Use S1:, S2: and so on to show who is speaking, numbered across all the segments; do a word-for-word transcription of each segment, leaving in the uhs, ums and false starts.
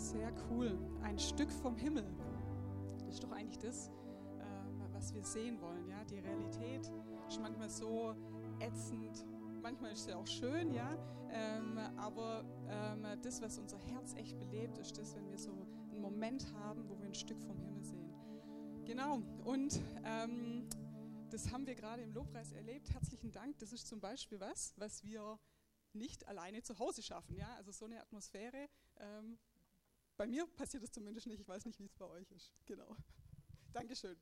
S1: Sehr cool. Ein Stück vom Himmel. Das ist doch eigentlich das, äh, was wir sehen wollen. Ja? Die Realität ist manchmal so ätzend, manchmal ist sie auch schön, ja. Ähm, aber ähm, das, was unser Herz echt belebt, ist das, wenn wir so einen Moment haben, wo wir ein Stück vom Himmel sehen. Genau. Und ähm, das haben wir gerade im Lobpreis erlebt. Herzlichen Dank. Das ist zum Beispiel was, was wir nicht alleine zu Hause schaffen. Ja? Also so eine Atmosphäre. Ähm, bei mir passiert das zumindest nicht. Ich weiß nicht, wie es bei euch ist. Genau. Dankeschön.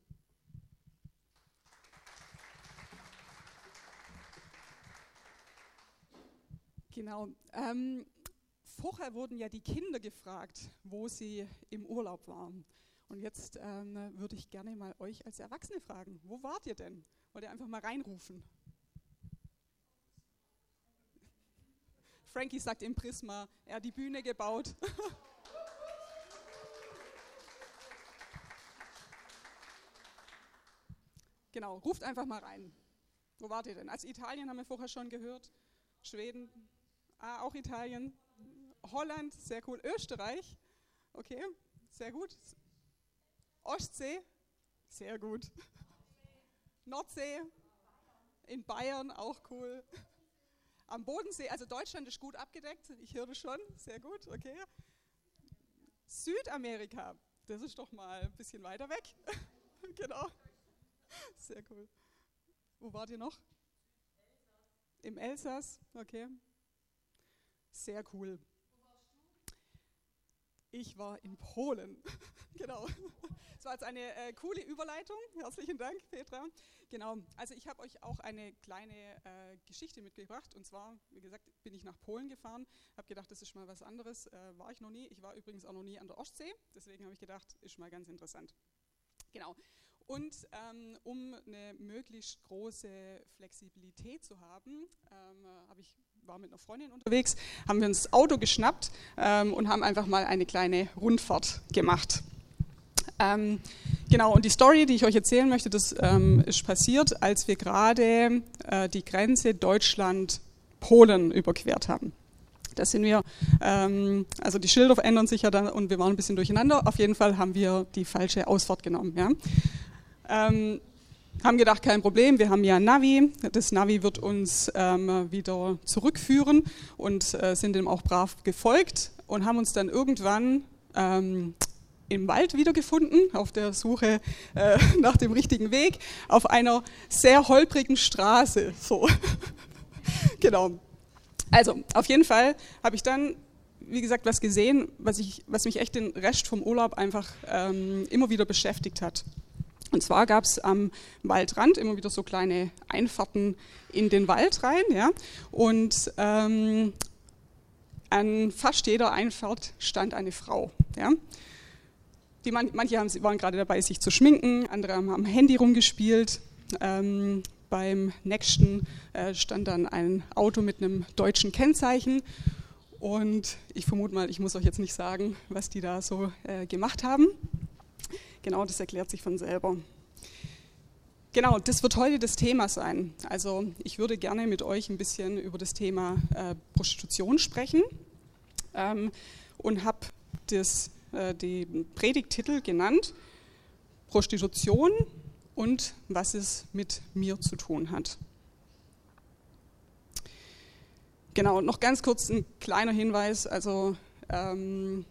S1: Genau. Ähm, vorher wurden ja die Kinder gefragt, wo sie im Urlaub waren. Und jetzt ähm, würde ich gerne mal euch als Erwachsene fragen, wo wart ihr denn? Wollt ihr einfach mal reinrufen? Frankie sagt im Prisma, er hat die Bühne gebaut. Genau, ruft einfach mal rein. Wo wart ihr denn? Also Italien haben wir vorher schon gehört, Schweden, ah, auch Italien, Holland, sehr cool, Österreich, okay, sehr gut. Ostsee, sehr gut. Nordsee, in Bayern, auch cool. Am Bodensee, also Deutschland ist gut abgedeckt, ich höre das schon, sehr gut, okay. Südamerika, das ist doch mal ein bisschen weiter weg. Genau, sehr cool. Wo wart ihr noch? Im Elsass, okay. Sehr cool. Ich war in Polen, genau. Das war jetzt eine äh, coole Überleitung. Herzlichen Dank, Petra. Genau, also ich habe euch auch eine kleine äh, Geschichte mitgebracht. Und zwar, wie gesagt, bin ich nach Polen gefahren, habe gedacht, das ist mal was anderes. Äh, war ich noch nie. Ich war übrigens auch noch nie an der Ostsee. Deswegen habe ich gedacht, ist mal ganz interessant. Genau. Und ähm, um eine möglichst große Flexibilität zu haben, ähm, habe ich war mit einer Freundin unterwegs, haben wir uns das Auto geschnappt ähm, und haben einfach mal eine kleine Rundfahrt gemacht. Ähm, genau, und die Story, die ich euch erzählen möchte, das ähm, ist passiert, als wir gerade äh, die Grenze Deutschland-Polen überquert haben. Da sind wir, ähm, also die Schilder ändern sich ja dann und wir waren ein bisschen durcheinander. Auf jeden Fall haben wir die falsche Ausfahrt genommen. Ja. Ähm, haben gedacht, kein Problem, wir haben ja ein Navi, das Navi wird uns ähm, wieder zurückführen und äh, sind dem auch brav gefolgt und haben uns dann irgendwann ähm, im Wald wiedergefunden, auf der Suche äh, nach dem richtigen Weg, auf einer sehr holprigen Straße. So. Genau. Also, auf jeden Fall habe ich dann, wie gesagt, was gesehen, was, ich, was mich echt den Rest vom Urlaub einfach ähm, immer wieder beschäftigt hat. Und zwar gab es am Waldrand immer wieder so kleine Einfahrten in den Wald rein. Ja? Und ähm, an fast jeder Einfahrt stand eine Frau. Ja? Die man, manche haben, waren gerade dabei, sich zu schminken, andere haben am Handy rumgespielt. Ähm, beim nächsten äh, stand dann ein Auto mit einem deutschen Kennzeichen. Und ich vermute mal, ich muss euch jetzt nicht sagen, was die da so äh, gemacht haben. Genau, das erklärt sich von selber. Genau, das wird heute das Thema sein. Also ich würde gerne mit euch ein bisschen über das Thema äh, Prostitution sprechen ähm, und habe äh, den Predigttitel genannt, Prostitution und was es mit mir zu tun hat. Genau, noch ganz kurz ein kleiner Hinweis, also ähm,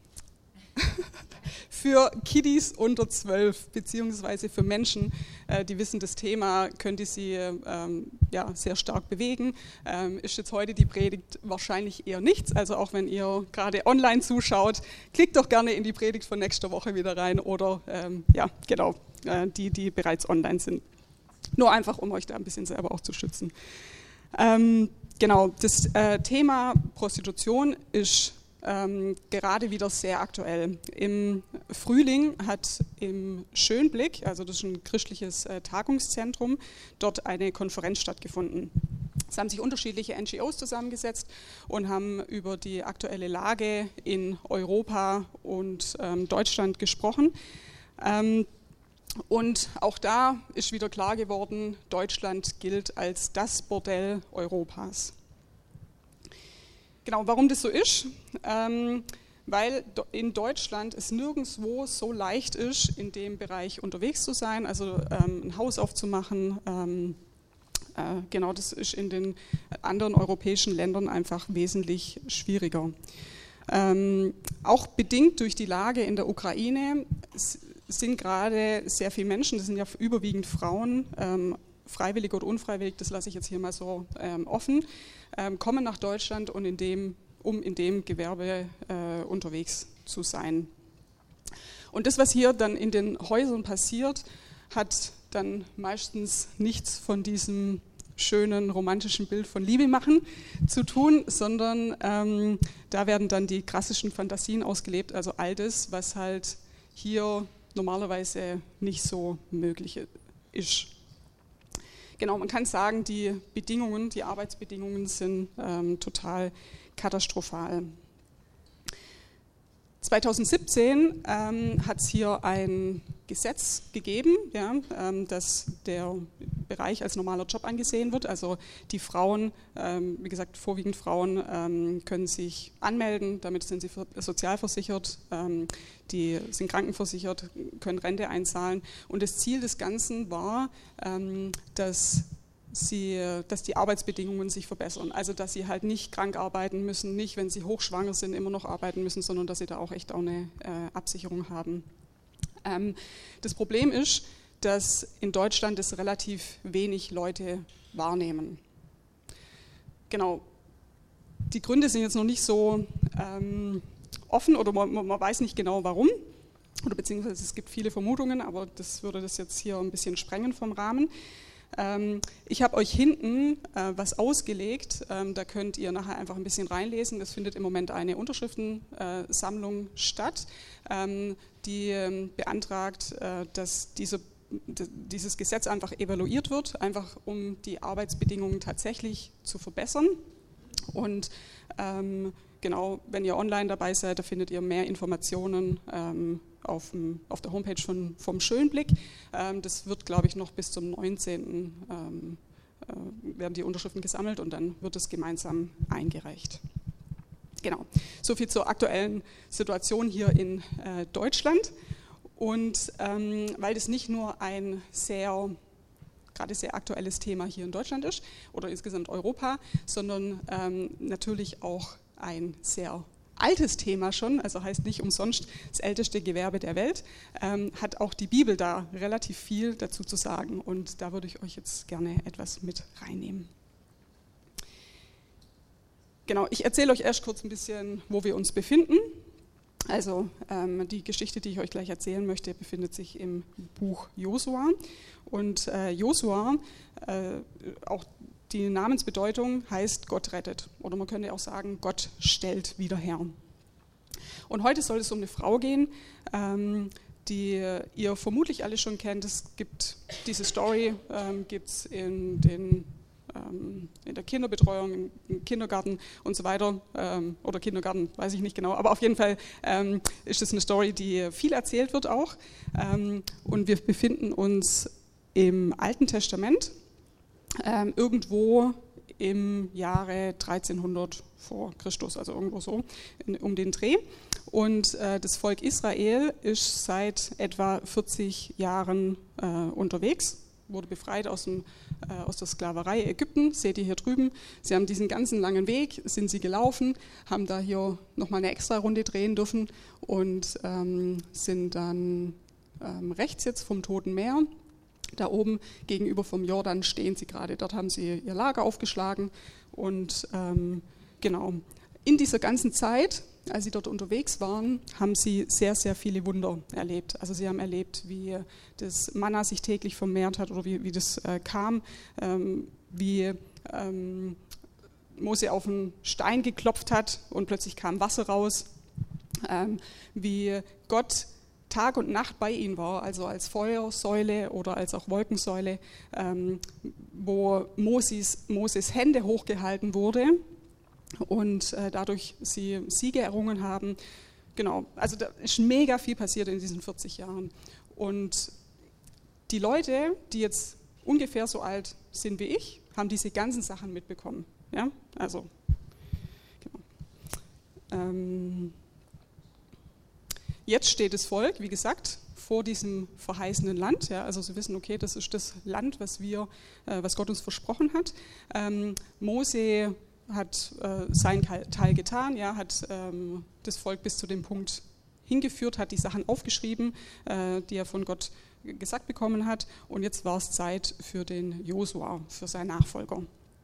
S1: für Kiddies unter zwölf, beziehungsweise für Menschen, äh, die wissen, das Thema könnte sie ähm, ja, sehr stark bewegen. Ähm, ist jetzt heute die Predigt wahrscheinlich eher nichts, also auch wenn ihr gerade online zuschaut, klickt doch gerne in die Predigt von nächster Woche wieder rein oder ähm, ja, genau, äh, die, die bereits online sind. Nur einfach, um euch da ein bisschen selber auch zu schützen. Ähm, genau, das äh, Thema Prostitution ist Ähm, gerade wieder sehr aktuell. Im Frühling hat im Schönblick, also das ist ein christliches äh, Tagungszentrum, dort eine Konferenz stattgefunden. Es haben sich unterschiedliche N G Os zusammengesetzt und haben über die aktuelle Lage in Europa und ähm, Deutschland gesprochen. Ähm, und auch da ist wieder klar geworden, Deutschland gilt als das Bordell Europas. Genau, warum das so ist? Ähm, weil in Deutschland es nirgendwo so leicht ist, in dem Bereich unterwegs zu sein, also ähm, ein Haus aufzumachen. Ähm, äh, genau, das ist in den anderen europäischen Ländern einfach wesentlich schwieriger. Ähm, auch bedingt durch die Lage in der Ukraine sind gerade sehr viele Menschen, das sind ja überwiegend Frauen, ähm, freiwillig oder unfreiwillig, das lasse ich jetzt hier mal so ähm, offen, ähm, kommen nach Deutschland und in dem um in dem Gewerbe äh, unterwegs zu sein. Und das, was hier dann in den Häusern passiert, hat dann meistens nichts von diesem schönen romantischen Bild von Liebe machen zu tun, sondern ähm, da werden dann die klassischen Fantasien ausgelebt, also all das, was halt hier normalerweise nicht so möglich ist. Genau, man kann sagen, die Bedingungen, die Arbeitsbedingungen sind ähm, total katastrophal. zweitausendsiebzehn ähm, hat es hier ein Gesetz gegeben, ja, ähm, dass der Bereich als normaler Job angesehen wird. Also die Frauen, ähm, wie gesagt, vorwiegend Frauen, ähm, können sich anmelden, damit sind sie sozialversichert, ähm, die sind krankenversichert, können Rente einzahlen. Und das Ziel des Ganzen war, ähm, dass Sie, dass die Arbeitsbedingungen sich verbessern. Also dass sie halt nicht krank arbeiten müssen, nicht, wenn sie hochschwanger sind, immer noch arbeiten müssen, sondern dass sie da auch echt auch eine äh, Absicherung haben. Ähm, das Problem ist, dass in Deutschland das relativ wenig Leute wahrnehmen. Genau. Die Gründe sind jetzt noch nicht so ähm, offen oder man, man weiß nicht genau warum. Oder beziehungsweise es gibt viele Vermutungen, aber das würde das jetzt hier ein bisschen sprengen vom Rahmen. Ich habe euch hinten äh, was ausgelegt, ähm, da könnt ihr nachher einfach ein bisschen reinlesen. Es findet im Moment eine Unterschriftensammlung äh, statt, ähm, die ähm, beantragt, äh, dass diese, dieses Gesetz einfach evaluiert wird, einfach um die Arbeitsbedingungen tatsächlich zu verbessern. Und ähm, genau, wenn ihr online dabei seid, da findet ihr mehr Informationen ähm, auf, dem, auf der Homepage von, vom Schönblick. Ähm, das wird, glaube ich, noch bis zum neunzehnten Ähm, äh, werden die Unterschriften gesammelt und dann wird es gemeinsam eingereicht. Genau, soviel zur aktuellen Situation hier in äh, Deutschland. Und ähm, weil das nicht nur ein sehr, gerade sehr aktuelles Thema hier in Deutschland ist oder insgesamt Europa, sondern ähm, natürlich auch ein sehr altes Thema schon, also heißt nicht umsonst das älteste Gewerbe der Welt, ähm, hat auch die Bibel da relativ viel dazu zu sagen und da würde ich euch jetzt gerne etwas mit reinnehmen. Genau, ich erzähle euch erst kurz ein bisschen, wo wir uns befinden. Also ähm, die Geschichte, die ich euch gleich erzählen möchte, befindet sich im Buch Josua und äh, Josua, äh, auch die Namensbedeutung heißt Gott rettet oder man könnte auch sagen, Gott stellt wieder her. Und heute soll es um eine Frau gehen, ähm, die ihr vermutlich alle schon kennt. Es gibt diese Story, ähm, gibt es in, ähm, in der Kinderbetreuung, im, im Kindergarten und so weiter. Ähm, oder Kindergarten, weiß ich nicht genau. Aber auf jeden Fall ähm, ist es eine Story, die viel erzählt wird auch. Ähm, und wir befinden uns im Alten Testament. Ähm, irgendwo im Jahre dreizehnhundert vor Christus, also irgendwo so in, um den Dreh. Und äh, das Volk Israel ist seit etwa vierzig Jahren äh, unterwegs, wurde befreit aus, dem, äh, aus der Sklaverei Ägypten, seht ihr hier drüben. Sie haben diesen ganzen langen Weg, sind sie gelaufen, haben da hier nochmal eine extra Runde drehen dürfen und ähm, sind dann ähm, rechts jetzt vom Toten Meer. Da oben gegenüber vom Jordan stehen sie gerade. Dort haben sie ihr Lager aufgeschlagen. Und ähm, genau, in dieser ganzen Zeit, als sie dort unterwegs waren, haben sie sehr, sehr viele Wunder erlebt. Also sie haben erlebt, wie das Manna sich täglich vermehrt hat oder wie, wie das äh, kam, ähm, wie ähm, Mose auf einen Stein geklopft hat und plötzlich kam Wasser raus, ähm, wie Gott Tag und Nacht bei ihnen war, also als Feuersäule oder als auch Wolkensäule, ähm, wo Moses, Moses Hände hochgehalten wurde und äh, dadurch sie Siege errungen haben. Genau, also da ist mega viel passiert in diesen vierzig Jahren. Und die Leute, die jetzt ungefähr so alt sind wie ich, haben diese ganzen Sachen mitbekommen. Ja, also, genau. Ähm, jetzt steht das Volk, wie gesagt, vor diesem verheißenen Land. Ja, also sie wissen, okay, das ist das Land, was wir, äh, was Gott uns versprochen hat. Ähm, Mose hat äh, seinen Teil getan, ja, hat ähm, das Volk bis zu dem Punkt hingeführt, hat die Sachen aufgeschrieben, äh, die er von Gott gesagt bekommen hat. Und jetzt war es Zeit für den Josua, für seinen Nachfolger.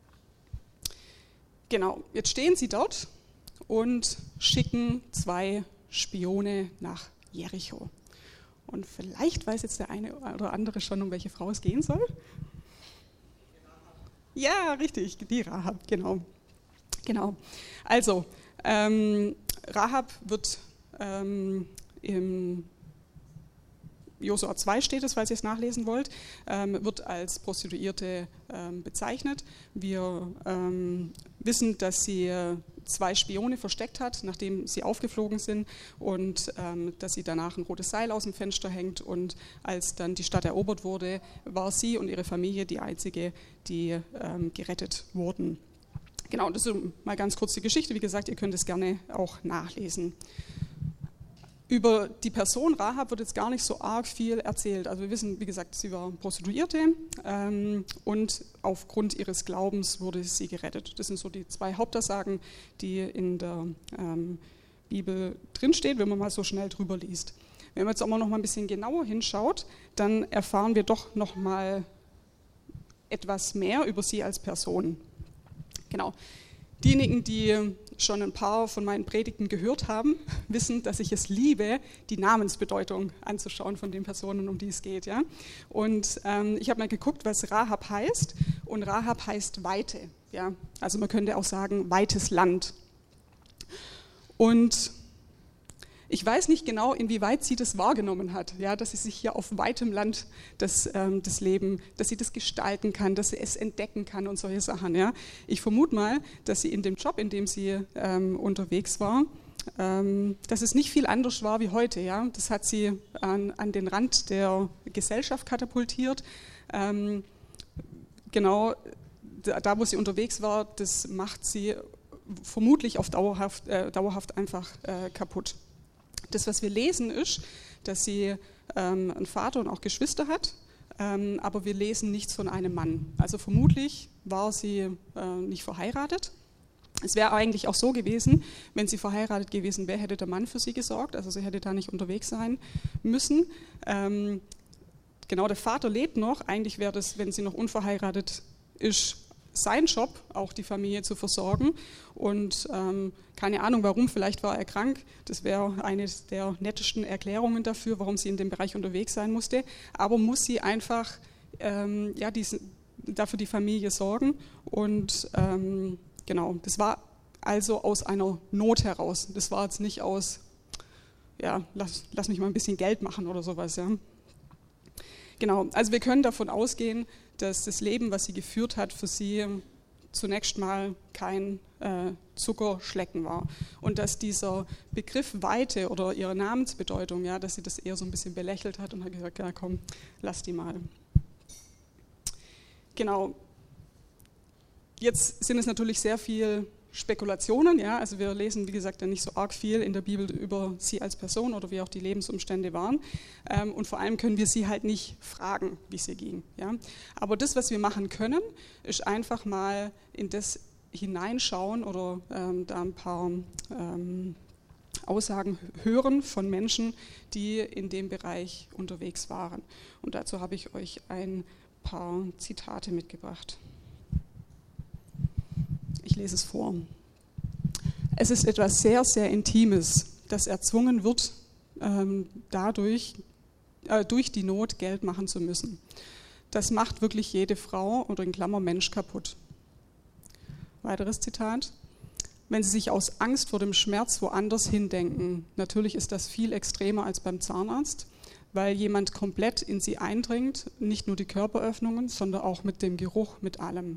S1: Genau, jetzt stehen sie dort und schicken zwei Spione nach Jericho. Und vielleicht weiß jetzt der eine oder andere schon, um welche Frau es gehen soll. Ja, richtig, die Rahab, genau. Genau. Also, ähm, Rahab wird ähm, im Josua zwei steht es, falls ihr es nachlesen wollt, ähm, wird als Prostituierte ähm, bezeichnet. Wir ähm, wissen, dass sie äh, zwei Spione versteckt hat, nachdem sie aufgeflogen sind, und ähm, dass sie danach ein rotes Seil aus dem Fenster hängt, und als dann die Stadt erobert wurde, war sie und ihre Familie die einzige, die ähm, gerettet wurden. Genau, das ist mal ganz kurz die Geschichte. Wie gesagt, ihr könnt es gerne auch nachlesen. Über die Person Rahab wird jetzt gar nicht so arg viel erzählt. Also wir wissen, wie gesagt, sie war Prostituierte ähm, und aufgrund ihres Glaubens wurde sie gerettet. Das sind so die zwei Hauptaussagen, die in der ähm, Bibel drinstehen, wenn man mal so schnell drüber liest. Wenn man jetzt aber noch mal ein bisschen genauer hinschaut, dann erfahren wir doch noch mal etwas mehr über sie als Person. Genau. Diejenigen, die schon ein paar von meinen Predigten gehört haben, wissen, dass ich es liebe, die Namensbedeutung anzuschauen von den Personen, um die es geht. Ja? Und ähm, ich habe mal geguckt, was Rahab heißt. Und Rahab heißt Weite. Ja? Also man könnte auch sagen, weites Land. Und ich weiß nicht genau, inwieweit sie das wahrgenommen hat, ja, dass sie sich hier auf weitem Land das, ähm, das Leben, dass sie das gestalten kann, dass sie es entdecken kann und solche Sachen. Ja. Ich vermute mal, dass sie in dem Job, in dem sie ähm, unterwegs war, ähm, dass es nicht viel anders war wie heute. Ja. Das hat sie an, an den Rand der Gesellschaft katapultiert. Ähm, genau, da, da, wo sie unterwegs war, das macht sie vermutlich auf dauerhaft, äh, dauerhaft einfach äh, kaputt. Das, was wir lesen, ist, dass sie ähm, einen Vater und auch Geschwister hat, ähm, aber wir lesen nichts von einem Mann. Also vermutlich war sie äh, nicht verheiratet. Es wäre eigentlich auch so gewesen, wenn sie verheiratet gewesen wäre, hätte der Mann für sie gesorgt, also sie hätte da nicht unterwegs sein müssen. Ähm, genau, der Vater lebt noch, eigentlich wäre das, wenn sie noch unverheiratet ist, sein Job, auch die Familie zu versorgen. Und ähm, keine Ahnung warum, vielleicht war er krank. Das wäre eine der nettesten Erklärungen dafür, warum sie in dem Bereich unterwegs sein musste. Aber muss sie einfach ähm, ja, diesen, dafür die Familie sorgen. Und ähm, genau, das war also aus einer Not heraus. Das war jetzt nicht aus, ja, lass, lass mich mal ein bisschen Geld machen oder sowas. Ja. Genau, also wir können davon ausgehen, dass das Leben, was sie geführt hat, für sie zunächst mal kein äh, Zuckerschlecken war. Und dass dieser Begriff Weite oder ihre Namensbedeutung, ja, dass sie das eher so ein bisschen belächelt hat und hat gesagt, ja komm, lass die mal. Genau. Jetzt sind es natürlich sehr viel Spekulationen, ja, also wir lesen, wie gesagt, ja nicht so arg viel in der Bibel über sie als Person oder wie auch die Lebensumstände waren, ähm, und vor allem können wir sie halt nicht fragen, wie es ihr ging, ja. Aber das, was wir machen können, ist einfach mal in das hineinschauen oder ähm, da ein paar ähm, Aussagen hören von Menschen, die in dem Bereich unterwegs waren. Und dazu habe ich euch ein paar Zitate mitgebracht. Ich lese es vor. Es ist etwas sehr, sehr Intimes, das erzwungen wird, ähm, dadurch, äh, durch die Not Geld machen zu müssen. Das macht wirklich jede Frau oder in Klammer Mensch kaputt. Weiteres Zitat. Wenn Sie sich aus Angst vor dem Schmerz woanders hindenken, natürlich ist das viel extremer als beim Zahnarzt, weil jemand komplett in Sie eindringt, nicht nur die Körperöffnungen, sondern auch mit dem Geruch, mit allem.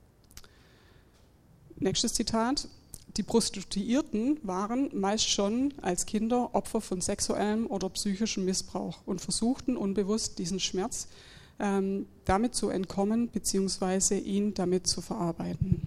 S1: Nächstes Zitat. Die Prostituierten waren meist schon als Kinder Opfer von sexuellem oder psychischem Missbrauch und versuchten unbewusst diesen Schmerz ähm, damit zu entkommen bzw. ihn damit zu verarbeiten.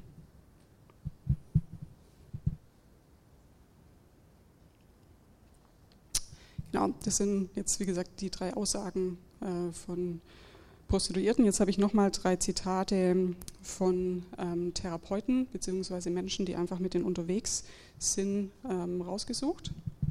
S1: Genau, das sind jetzt, wie gesagt, die drei Aussagen äh, von Prostituierten. Jetzt habe ich nochmal drei Zitate von ähm, Therapeuten bzw. Menschen, die einfach mit denen unterwegs sind, ähm, rausgesucht.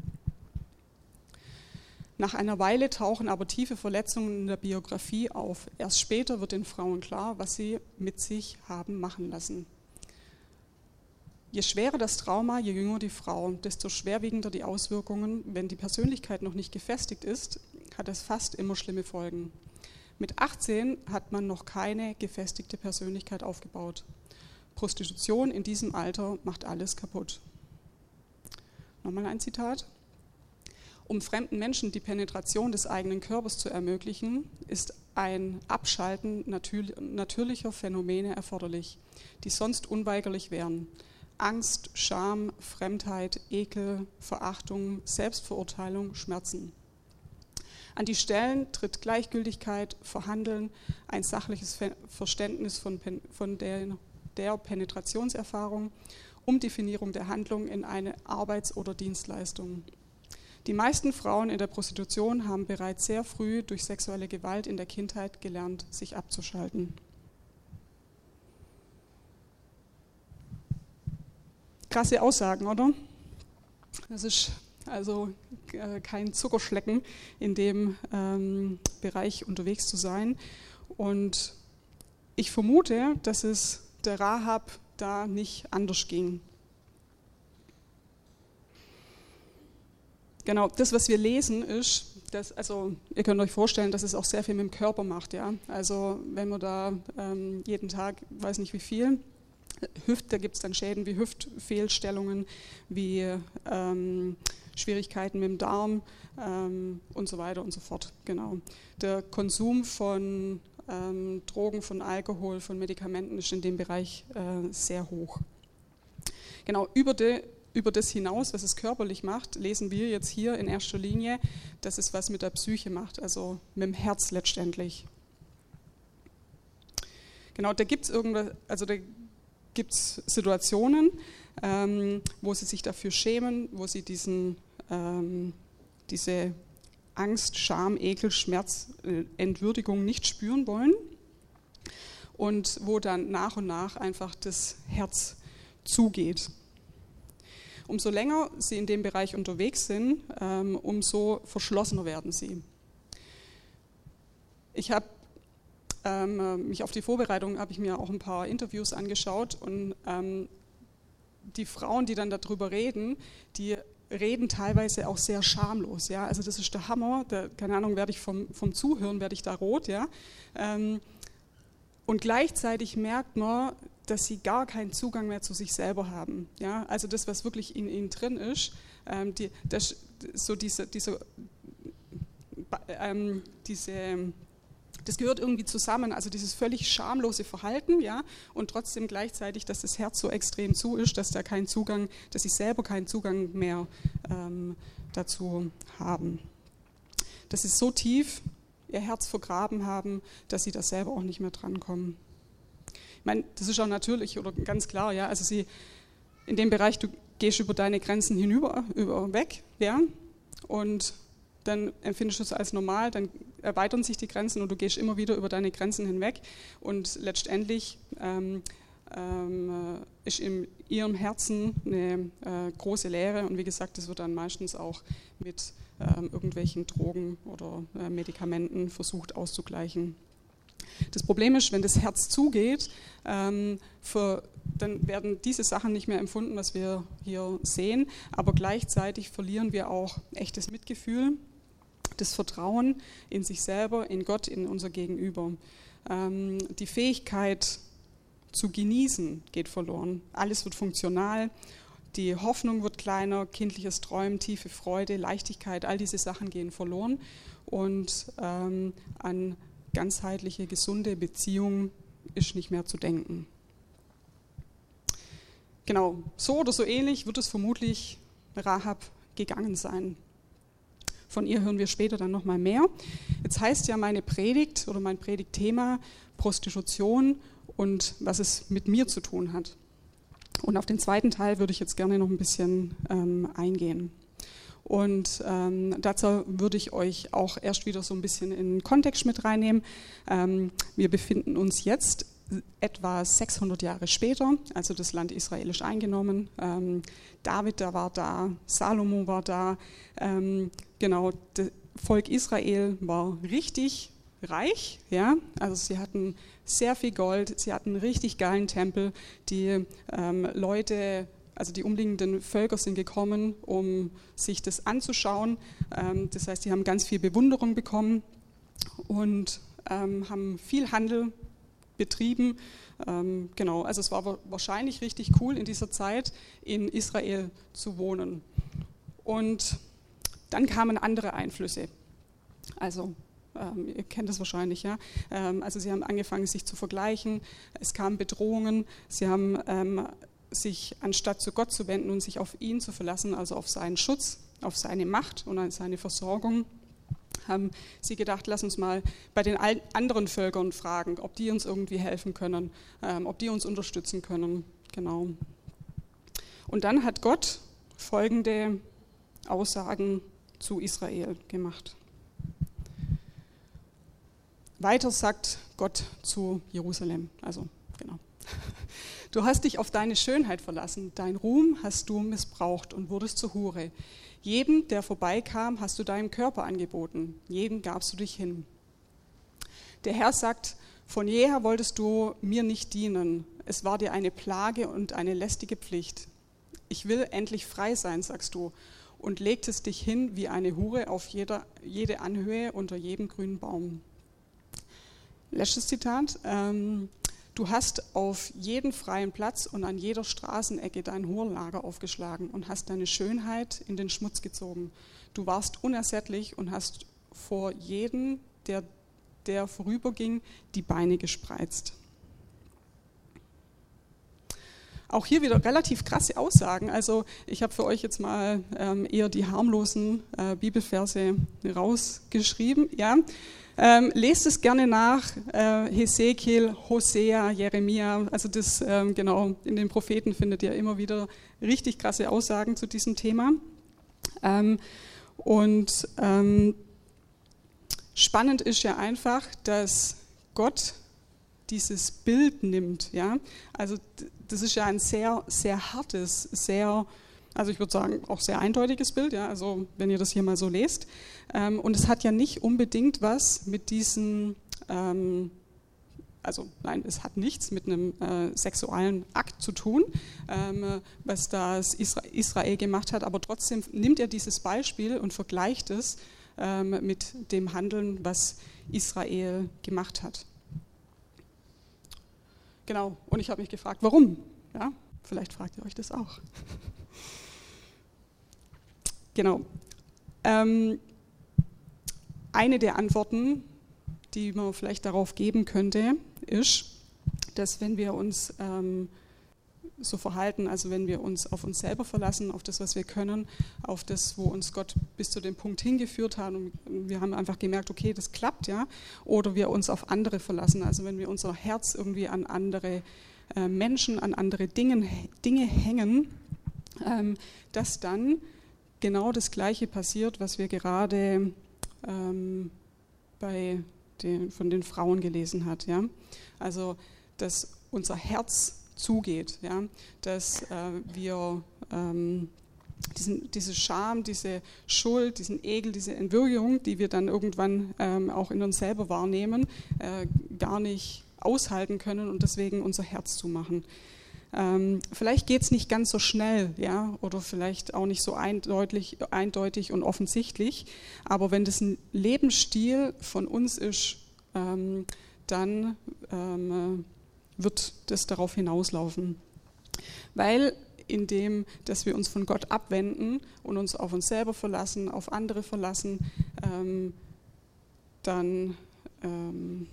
S1: Nach einer Weile tauchen aber tiefe Verletzungen in der Biografie auf. Erst später wird den Frauen klar, was sie mit sich haben machen lassen. Je schwerer das Trauma, je jünger die Frau, desto schwerwiegender die Auswirkungen. Wenn die Persönlichkeit noch nicht gefestigt ist, hat es fast immer schlimme Folgen. Mit achtzehn hat man noch keine gefestigte Persönlichkeit aufgebaut. Prostitution in diesem Alter macht alles kaputt. Nochmal ein Zitat. Um fremden Menschen die Penetration des eigenen Körpers zu ermöglichen, ist ein Abschalten natürlicher Phänomene erforderlich, die sonst unweigerlich wären. Angst, Scham, Fremdheit, Ekel, Verachtung, Selbstverurteilung, Schmerzen. An die Stellen tritt Gleichgültigkeit, Verhandeln, ein sachliches Verständnis von, von der, der Penetrationserfahrung, Umdefinierung der Handlung in eine Arbeits- oder Dienstleistung. Die meisten Frauen in der Prostitution haben bereits sehr früh durch sexuelle Gewalt in der Kindheit gelernt, sich abzuschalten. Krasse Aussagen, oder? Das ist also äh, kein Zuckerschlecken, in dem ähm, Bereich unterwegs zu sein. Und ich vermute, dass es der Rahab da nicht anders ging. Genau, das, was wir lesen, ist, dass, also ihr könnt euch vorstellen, dass es auch sehr viel mit dem Körper macht. Ja? Also wenn man da ähm, jeden Tag, weiß nicht wie viel, Hüft, da gibt es dann Schäden wie Hüftfehlstellungen, wie ähm, Schwierigkeiten mit dem Darm ähm, und so weiter und so fort. Genau. Der Konsum von ähm, Drogen, von Alkohol, von Medikamenten ist in dem Bereich äh, sehr hoch. Genau, über, de, über das hinaus, was es körperlich macht, lesen wir jetzt hier in erster Linie, dass es was mit der Psyche macht, also mit dem Herz letztendlich. Genau, da gibt es irgendwas, also da gibt es Situationen, ähm, wo sie sich dafür schämen, wo sie diesen, ähm, diese Angst, Scham, Ekel, Schmerz, äh, Entwürdigung nicht spüren wollen und wo dann nach und nach einfach das Herz zugeht. Umso länger sie in dem Bereich unterwegs sind, ähm, umso verschlossener werden sie. Ich habe ähm, mich auf die Vorbereitung, habe ich mir auch ein paar Interviews angeschaut und ähm, die Frauen, die dann darüber reden, die reden teilweise auch sehr schamlos. Ja? Also das ist der Hammer, da, keine Ahnung, werde ich vom, vom Zuhören, werde ich da rot. Ja? Ähm, und gleichzeitig merkt man, dass sie gar keinen Zugang mehr zu sich selber haben. Ja? Also das, was wirklich in ihnen drin ist, ähm, die, das, so diese, diese, ähm, diese, das gehört irgendwie zusammen, also dieses völlig schamlose Verhalten, ja, und trotzdem gleichzeitig, dass das Herz so extrem zu ist, dass da kein Zugang, dass sie selber keinen Zugang mehr ähm, dazu haben. Dass sie so tief ihr Herz vergraben haben, dass sie da selber auch nicht mehr drankommen. Ich meine, das ist auch natürlich oder ganz klar, ja, also sie, in dem Bereich, du gehst über deine Grenzen hinüber, über, weg, ja, und dann empfindest du es als normal, dann erweitern sich die Grenzen und du gehst immer wieder über deine Grenzen hinweg und letztendlich ähm, ähm, ist in ihrem Herzen eine äh, große Leere und wie gesagt, das wird dann meistens auch mit ähm, irgendwelchen Drogen oder äh, Medikamenten versucht auszugleichen. Das Problem ist, wenn das Herz zugeht, ähm, für, dann werden diese Sachen nicht mehr empfunden, was wir hier sehen, aber gleichzeitig verlieren wir auch echtes Mitgefühl, das Vertrauen in sich selber, in Gott, in unser Gegenüber. Ähm, die Fähigkeit zu genießen geht verloren. Alles wird funktional, die Hoffnung wird kleiner, kindliches Träumen, tiefe Freude, Leichtigkeit, all diese Sachen gehen verloren und ähm, an ganzheitliche, gesunde Beziehungen ist nicht mehr zu denken. Genau, so oder so ähnlich wird es vermutlich Rahab gegangen sein. Von ihr hören wir später dann nochmal mehr. Jetzt heißt ja meine Predigt oder mein Predigtthema Prostitution und was es mit mir zu tun hat. Und auf den zweiten Teil würde ich jetzt gerne noch ein bisschen ähm, eingehen. Und ähm, dazu würde ich euch auch erst wieder so ein bisschen in den Kontext mit reinnehmen. Ähm, wir befinden uns jetzt etwa sechshundert Jahre später, also das Land Israel ist eingenommen. Ähm, David, da war da, Salomo war da. Ähm, genau, das Volk Israel war richtig reich. Ja? Also sie hatten sehr viel Gold, sie hatten einen richtig geilen Tempel. Die ähm, Leute, also die umliegenden Völker sind gekommen, um sich das anzuschauen. Ähm, das heißt, sie haben ganz viel Bewunderung bekommen und ähm, haben viel Handel betrieben. Ähm, genau, also es war wahrscheinlich richtig cool in dieser Zeit in Israel zu wohnen. Und dann kamen andere Einflüsse. Also ähm, ihr kennt das wahrscheinlich, ja. Ähm, also sie haben angefangen, sich zu vergleichen. Es kamen Bedrohungen. Sie haben ähm, sich anstatt zu Gott zu wenden und sich auf ihn zu verlassen, also auf seinen Schutz, auf seine Macht und seine Versorgung, haben sie gedacht, lass uns mal bei den anderen Völkern fragen, ob die uns irgendwie helfen können, ähm, ob die uns unterstützen können. Genau. Und dann hat Gott folgende Aussagen zu Israel gemacht. Weiter sagt Gott zu Jerusalem, also genau. Du hast dich auf deine Schönheit verlassen, dein Ruhm hast du missbraucht und wurdest zur Hure. Jedem, der vorbeikam, hast du deinen Körper angeboten, jedem gabst du dich hin. Der Herr sagt, von jeher wolltest du mir nicht dienen, es war dir eine Plage und eine lästige Pflicht. Ich will endlich frei sein, sagst du, und legtest dich hin wie eine Hure auf jeder, jede Anhöhe unter jedem grünen Baum. Letztes Zitat. Ähm, du hast auf jeden freien Platz und an jeder Straßenecke dein Hurlager aufgeschlagen und hast deine Schönheit in den Schmutz gezogen. Du warst unersättlich und hast vor jedem, der, der vorüberging, die Beine gespreizt. Auch hier wieder relativ krasse Aussagen. Also ich habe für euch jetzt mal ähm, eher die harmlosen äh, Bibelverse rausgeschrieben. Ja. Ähm, lest es gerne nach, äh, Hesekiel, Hosea, Jeremia, also das, ähm, genau, in den Propheten findet ihr immer wieder richtig krasse Aussagen zu diesem Thema. Ähm, und ähm, spannend ist ja einfach, dass Gott dieses Bild nimmt, ja, also das ist ja ein sehr, sehr hartes, sehr, also ich würde sagen, auch sehr eindeutiges Bild, ja, also wenn ihr das hier mal so lest. Ähm, und es hat ja nicht unbedingt was mit diesen, ähm, also nein, es hat nichts mit einem äh, sexuellen Akt zu tun, ähm, was das Isra- Israel gemacht hat, aber trotzdem nimmt er dieses Beispiel und vergleicht es ähm, mit dem Handeln, was Israel gemacht hat. Genau, und ich habe mich gefragt, warum? Ja, vielleicht fragt ihr euch das auch. Genau. Ähm, eine der Antworten, die man vielleicht darauf geben könnte, ist, dass wenn wir uns ähm, so verhalten, also wenn wir uns auf uns selber verlassen, auf das, was wir können, auf das, wo uns Gott bis zu dem Punkt hingeführt hat und wir haben einfach gemerkt, okay, das klappt, ja, oder wir uns auf andere verlassen, also wenn wir unser Herz irgendwie an andere äh, Menschen, an andere Dinge, Dinge hängen, ähm, dass dann genau das Gleiche passiert, was wir gerade ähm, bei den, von den Frauen gelesen hat, ja, also dass unser Herz zugeht, ja, dass äh, wir ähm, diesen, diese Scham, diese Schuld, diesen Ekel, diese Entwürdigung, die wir dann irgendwann ähm, auch in uns selber wahrnehmen, äh, gar nicht aushalten können und deswegen unser Herz zumachen. Ähm, vielleicht geht es nicht ganz so schnell, ja, oder vielleicht auch nicht so eindeutig, eindeutig und offensichtlich, aber wenn das ein Lebensstil von uns ist, ähm, dann ähm, wird das darauf hinauslaufen. Weil indem, dass wir uns von Gott abwenden und uns auf uns selber verlassen, auf andere verlassen, ähm, dann ähm,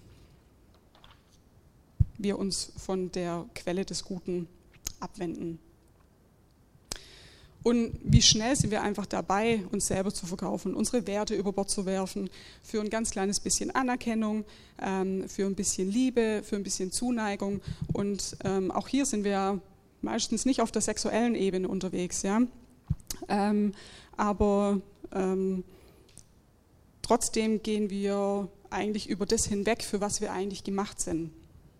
S1: wir uns von der Quelle des Guten abwenden. Und wie schnell sind wir einfach dabei, uns selber zu verkaufen, unsere Werte über Bord zu werfen, für ein ganz kleines bisschen Anerkennung, ähm, für ein bisschen Liebe, für ein bisschen Zuneigung. Und ähm, auch hier sind wir meistens nicht auf der sexuellen Ebene unterwegs, ja. Ähm, aber ähm, trotzdem gehen wir eigentlich über das hinweg, für was wir eigentlich gemacht sind.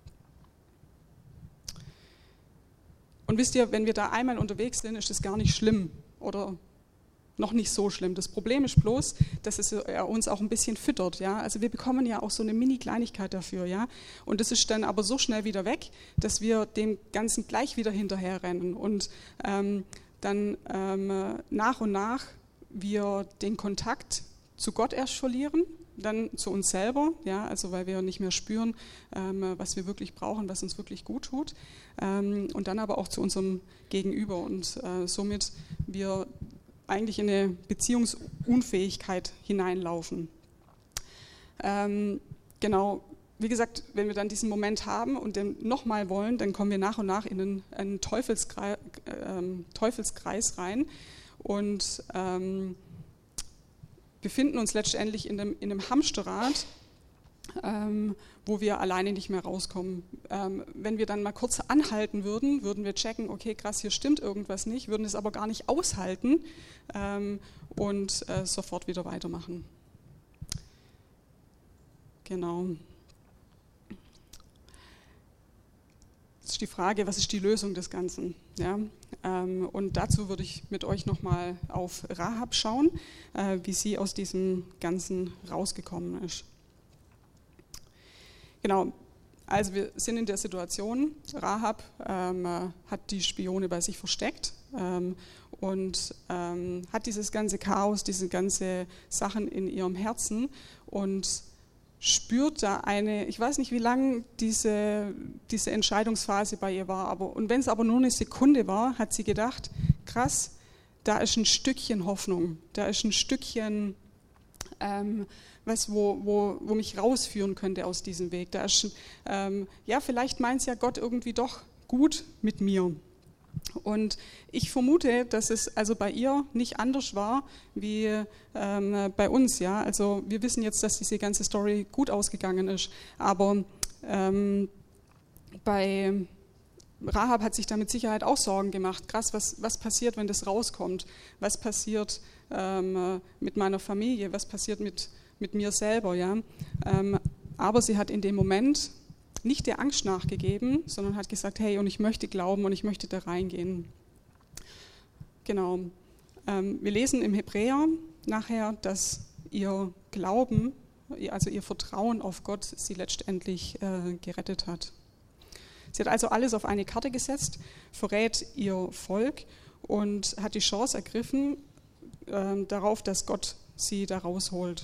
S1: Und wisst ihr, wenn wir da einmal unterwegs sind, ist das gar nicht schlimm oder noch nicht so schlimm. Das Problem ist bloß, dass es uns auch ein bisschen füttert. Ja? Also wir bekommen ja auch so eine Mini-Kleinigkeit dafür. Ja? Und das ist dann aber so schnell wieder weg, dass wir dem Ganzen gleich wieder hinterherrennen. Und ähm, dann ähm, nach und nach wir den Kontakt zu Gott erst verlieren, dann zu uns selber, ja, also weil wir nicht mehr spüren, ähm, was wir wirklich brauchen, was uns wirklich gut tut, ähm, und dann aber auch zu unserem Gegenüber und äh, somit wir eigentlich in eine Beziehungsunfähigkeit hineinlaufen. Ähm, genau, wie gesagt, wenn wir dann diesen Moment haben und den nochmal wollen, dann kommen wir nach und nach in einen, einen Teufelskreis, äh, Teufelskreis rein und ähm, befinden uns letztendlich in einem, in einem Hamsterrad, ähm, wo wir alleine nicht mehr rauskommen. Ähm, wenn wir dann mal kurz anhalten würden, würden wir checken, okay, krass, hier stimmt irgendwas nicht, würden es aber gar nicht aushalten ähm, und äh, sofort wieder weitermachen. Genau. Jetzt ist die Frage, was ist die Lösung des Ganzen? Ja? Ähm, und dazu würde ich mit euch nochmal auf Rahab schauen, äh, wie sie aus diesem Ganzen rausgekommen ist. Genau, also wir sind in der Situation, Rahab ähm, hat die Spione bei sich versteckt ähm, und ähm, hat dieses ganze Chaos, diese ganze Sachen in ihrem Herzen und spürt da eine, ich weiß nicht, wie lange diese, diese Entscheidungsphase bei ihr war, aber und wenn es aber nur eine Sekunde war, hat sie gedacht, krass, da ist ein Stückchen Hoffnung, da ist ein Stückchen, ähm, was, wo, wo, wo mich rausführen könnte aus diesem Weg. Da ist, ähm, ja, vielleicht meint es ja Gott irgendwie doch gut mit mir. Und ich vermute, dass es also bei ihr nicht anders war wie ähm, bei uns. Ja? Also wir wissen jetzt, dass diese ganze Story gut ausgegangen ist, aber ähm, bei Rahab hat sich da mit Sicherheit auch Sorgen gemacht. Krass, was, was passiert, wenn das rauskommt? Was passiert ähm, mit meiner Familie? Was passiert mit, mit mir selber? Ja? Ähm, aber sie hat in dem Moment nicht der Angst nachgegeben, sondern hat gesagt, hey, und ich möchte glauben und ich möchte da reingehen. Genau. Ähm, wir lesen im Hebräer nachher, dass ihr Glauben, also ihr Vertrauen auf Gott, sie letztendlich äh, gerettet hat. Sie hat also alles auf eine Karte gesetzt, verrät ihr Volk und hat die Chance ergriffen äh, darauf, dass Gott sie da rausholt.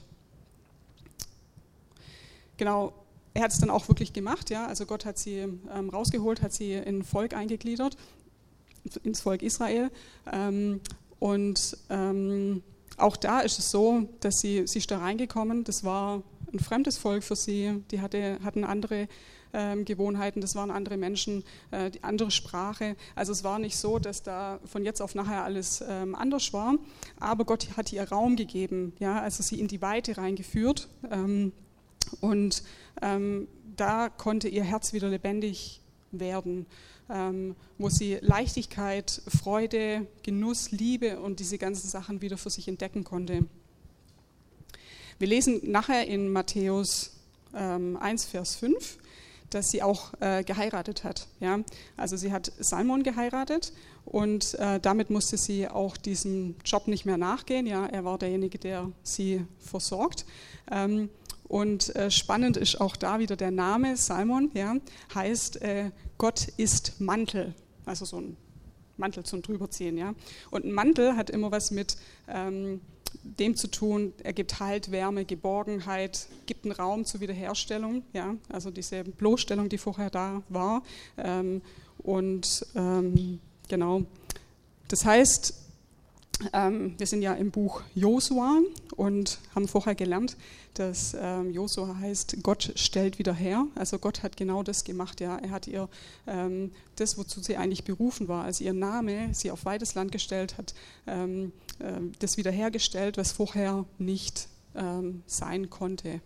S1: Genau. Er hat es dann auch wirklich gemacht, ja. Also Gott hat sie ähm, rausgeholt, hat sie in ein Volk eingegliedert, ins Volk Israel. Ähm, und ähm, auch da ist es so, dass sie, sie ist da reingekommen. Das war ein fremdes Volk für sie. Die hatte, hatten andere ähm, Gewohnheiten, das waren andere Menschen, äh, die andere Sprache. Also es war nicht so, dass da von jetzt auf nachher alles ähm, anders war. Aber Gott hat ihr Raum gegeben, ja. Also sie in die Weite reingeführt. Ähm, und Ähm, da konnte ihr Herz wieder lebendig werden, ähm, wo sie Leichtigkeit, Freude, Genuss, Liebe und diese ganzen Sachen wieder für sich entdecken konnte. Wir lesen nachher in Matthäus ähm, eins, Vers fünf, dass sie auch äh, geheiratet hat. Ja? Also sie hat Salmon geheiratet und äh, damit musste sie auch diesem Job nicht mehr nachgehen. Ja? Er war derjenige, der sie versorgt. Ähm, Und äh, spannend ist auch da wieder der Name, Salmon, ja, heißt äh, Gott ist Mantel, also so ein Mantel zum Drüberziehen. Ja. Und ein Mantel hat immer was mit ähm, dem zu tun, er gibt Halt, Wärme, Geborgenheit, gibt einen Raum zur Wiederherstellung, ja, also diese Bloßstellung, die vorher da war. Ähm, und ähm, genau, das heißt, ähm, wir sind ja im Buch Josua und haben vorher gelernt, dass ähm, Josua heißt, Gott stellt wieder her. Also Gott hat genau das gemacht. Ja. Er hat ihr ähm, das, wozu sie eigentlich berufen war, also ihr Name, sie auf weites Land gestellt hat, ähm, äh, das wiederhergestellt, was vorher nicht ähm, sein konnte.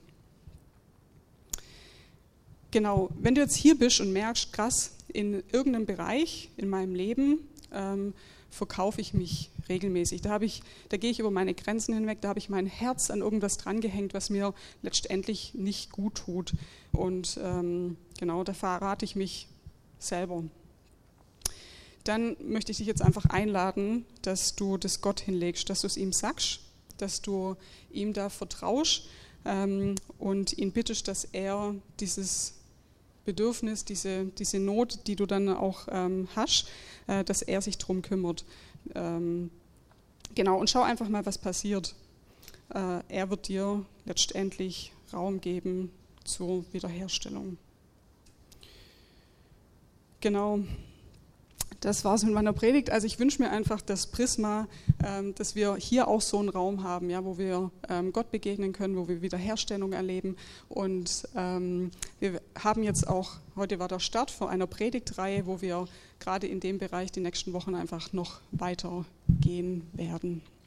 S1: Genau, wenn du jetzt hier bist und merkst, krass, in irgendeinem Bereich in meinem Leben ähm, verkaufe ich mich regelmäßig. Da, habe ich, da gehe ich über meine Grenzen hinweg, da habe ich mein Herz an irgendwas drangehängt, was mir letztendlich nicht gut tut. Und ähm, genau, da verrate ich mich selber. Dann möchte ich dich jetzt einfach einladen, dass du das Gott hinlegst, dass du es ihm sagst, dass du ihm da vertraust ähm, und ihn bittest, dass er dieses Bedürfnis, diese, diese Not, die du dann auch ähm, hast, äh, dass er sich drum kümmert. Ähm, genau, und schau einfach mal, was passiert. Äh, er wird dir letztendlich Raum geben zur Wiederherstellung. Genau. Das war es mit meiner Predigt. Also ich wünsche mir einfach das Prisma, ähm, dass wir hier auch so einen Raum haben, ja, wo wir ähm, Gott begegnen können, wo wir Wiederherstellung erleben. Und ähm, wir haben jetzt auch, heute war der Start von einer Predigtreihe, wo wir gerade in dem Bereich die nächsten Wochen einfach noch weiter gehen werden.